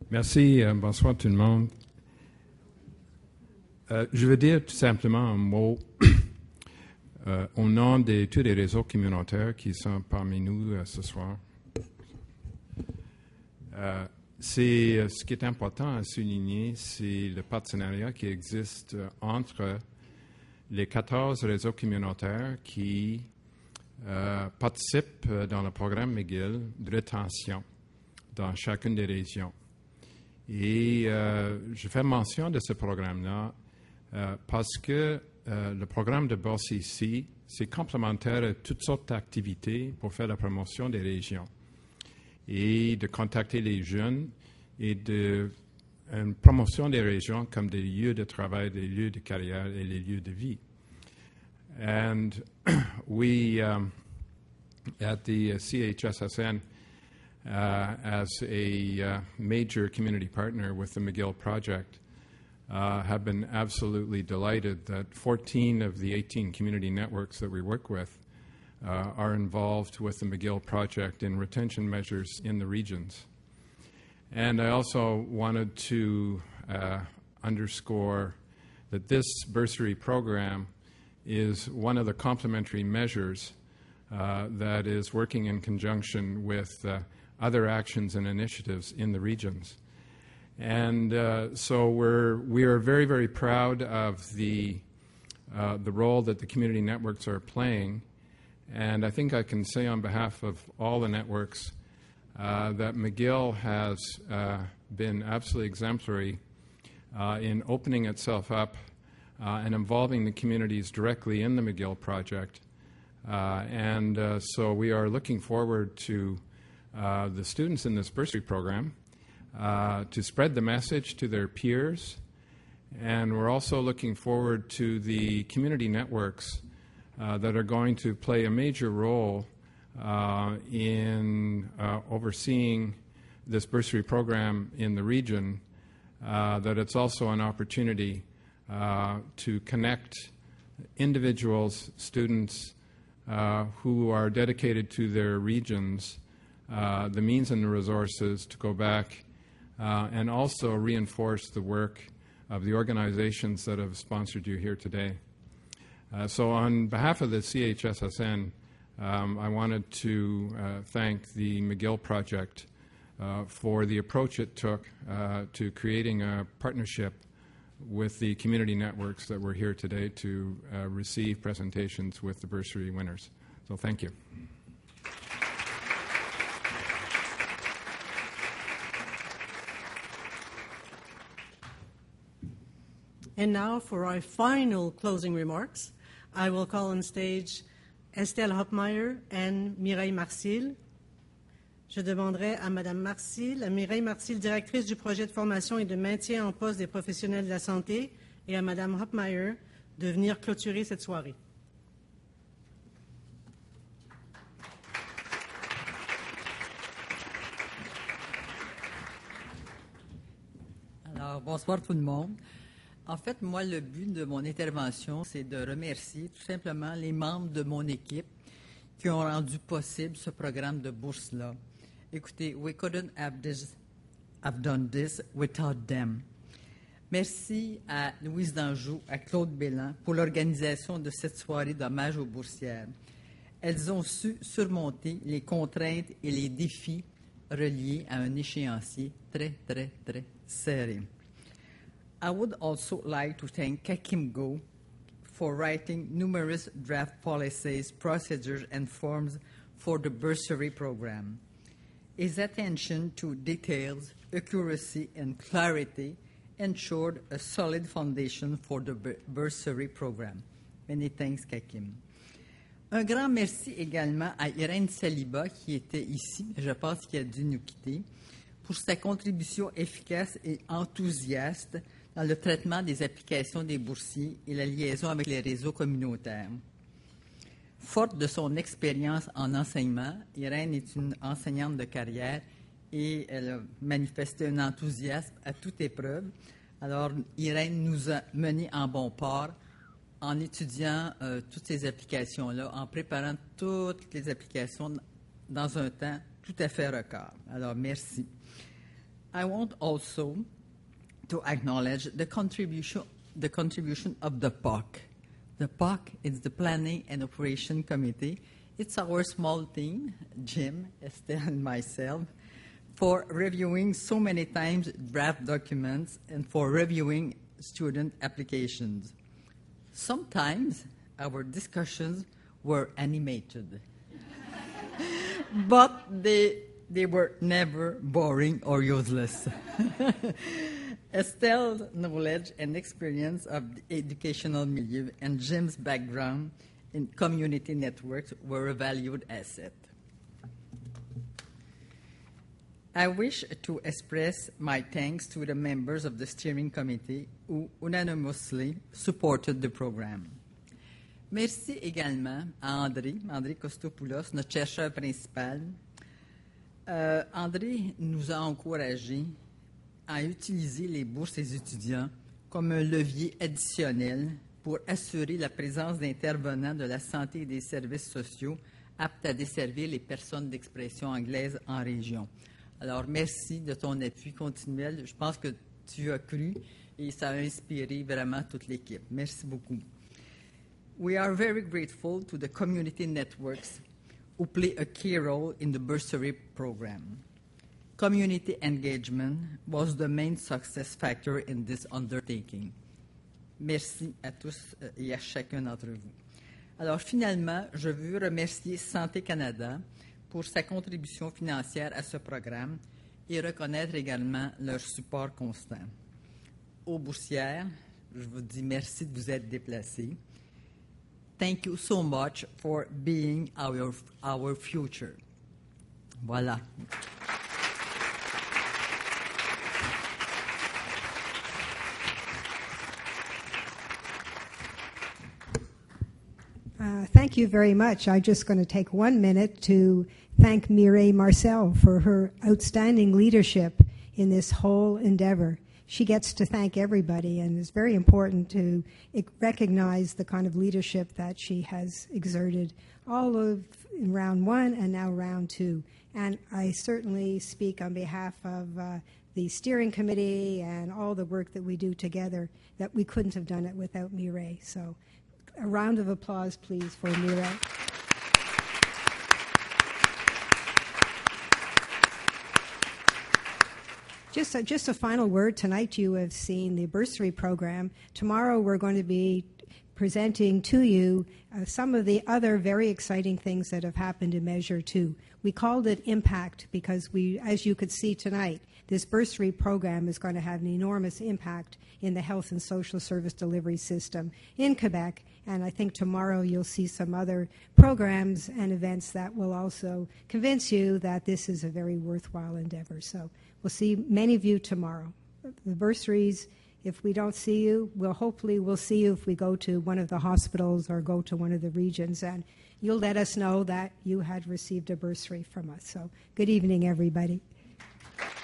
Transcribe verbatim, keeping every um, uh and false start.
Merci. Euh, bonsoir tout le monde. Euh, je veux dire tout simplement un mot euh, au nom de tous les réseaux communautaires qui sont parmi nous euh, ce soir. Euh, c'est, euh, ce qui est important à souligner, c'est le partenariat qui existe euh, entre les quatorze réseaux communautaires qui euh, participent dans le programme McGill de rétention dans chacune des régions. Et euh, je fais mention de ce programme-là euh, parce que euh, le programme de bourse ici, c'est complémentaire à toutes sortes d'activités pour faire la promotion des régions et de contacter les jeunes et de une promotion des régions comme des lieux de travail, des lieux de carrière et les lieux de vie. And we, um, at the C H S S N, Uh, as a uh, major community partner with the McGill Project, uh, have been absolutely delighted that fourteen of the eighteen community networks that we work with uh, are involved with the McGill Project in retention measures in the regions. And I also wanted to uh, underscore that this bursary program is one of the complementary measures uh, that is working in conjunction with uh, other actions and initiatives in the regions. And uh, so we're, we are very, very proud of the, uh, the role that the community networks are playing. And I think I can say on behalf of all the networks uh, that McGill has uh, been absolutely exemplary uh, in opening itself up uh, and involving the communities directly in the McGill Project. Uh, and uh, so we are looking forward to Uh, the students in this bursary program uh, to spread the message to their peers. And we're also looking forward to the community networks uh, that are going to play a major role uh, in uh, overseeing this bursary program in the region, uh, that it's also an opportunity uh, to connect individuals, students uh, who are dedicated to their regions, Uh, the means and the resources to go back uh, and also reinforce the work of the organizations that have sponsored you here today. Uh, so on behalf of the C H S S N, um, I wanted to uh, thank the McGill Project uh, for the approach it took uh, to creating a partnership with the community networks that were here today to uh, receive presentations with the bursary winners. So thank you. And now for our final closing remarks, I will call on stage Estelle Hopmeyer and Mireille Marcil. Je demanderai à Mme Marcil, à Mireille Marcil, directrice du projet de formation et de maintien en poste des professionnels de la santé, et à Mme Hopmeyer de venir clôturer cette soirée. Alors, bonsoir tout le monde. En fait, moi, le but de mon intervention, c'est de remercier tout simplement les membres de mon équipe qui ont rendu possible ce programme de bourse-là. Écoutez, we couldn't have, this, have done this without them. Merci à Louise Danjou, à Claude Bélan pour l'organisation de cette soirée d'hommage aux boursières. Elles ont su surmonter les contraintes et les défis reliés à un échéancier très, très, très serré. I would also like to thank Kakimgo for writing numerous draft policies, procedures, and forms for the bursary program. His attention to details, accuracy, and clarity ensured a solid foundation for the bursary program. Many thanks, Kakim. Un grand merci également à Irène Saliba, qui était ici, je pense qu'il a dû nous quitter, pour sa contribution efficace et enthousiaste dans le traitement des applications des boursiers et la liaison avec les réseaux communautaires. Forte de son expérience en enseignement, Irène est une enseignante de carrière et elle a manifesté un enthousiasme à toute épreuve. Alors, Irène nous a menés en bon port en étudiant euh, toutes ces applications-là, en préparant toutes les applications dans un temps tout à fait record. Alors, merci. I want also to acknowledge the contribution, the contribution of the P O C. The P O C is the Planning and Operation Committee. It's our small team, Jim, Estelle, and myself, for reviewing so many times draft documents and for reviewing student applications. Sometimes our discussions were animated, but they, they were never boring or useless. Estelle's knowledge and experience of the educational milieu and Jim's background in community networks were a valued asset. I wish to express my thanks to the members of the steering committee who unanimously supported the program. Merci également à André, André Kostopoulos, notre chercheur principal. Euh, André nous a encouragés à utiliser les bourses des étudiants comme un levier additionnel pour assurer la présence d'intervenants de la santé et des services sociaux aptes à desservir les personnes d'expression anglaise en région. Alors, merci de ton appui continuel. Je pense que tu as cru et ça a inspiré vraiment toute l'équipe. Merci beaucoup. We are very grateful to the community networks who play a key role in the bursary program. Community engagement was the main success factor in this undertaking. Merci à tous et à chacun d'entre vous. Alors, finalement, je veux remercier Santé Canada pour sa contribution financière à ce programme et reconnaître également leur support constant. Aux boursières, je vous dis merci de vous être déplacés. Thank you so much for being our, our future. Voilà. Uh, thank you very much. I'm just going to take one minute to thank Mireille Marcel for her outstanding leadership in this whole endeavor. She gets to thank everybody, and it's very important to recognize the kind of leadership that she has exerted all of in round one and now round two. And I certainly speak on behalf of uh, the steering committee and all the work that we do together, that we couldn't have done it without Mireille. So a round of applause, please, for Mireille. Just a, just a final word. Tonight you have seen the bursary program. Tomorrow we're going to be presenting to you uh, some of the other very exciting things that have happened in Measure two. We called it Impact because we, as you could see tonight, this bursary program is going to have an enormous impact in the health and social service delivery system in Quebec. And I think tomorrow you'll see some other programs and events that will also convince you that this is a very worthwhile endeavor. So we'll see many of you tomorrow. The bursaries, if we don't see you, we'll hopefully we'll see you if we go to one of the hospitals or go to one of the regions, and you'll let us know that you had received a bursary from us. So good evening, everybody.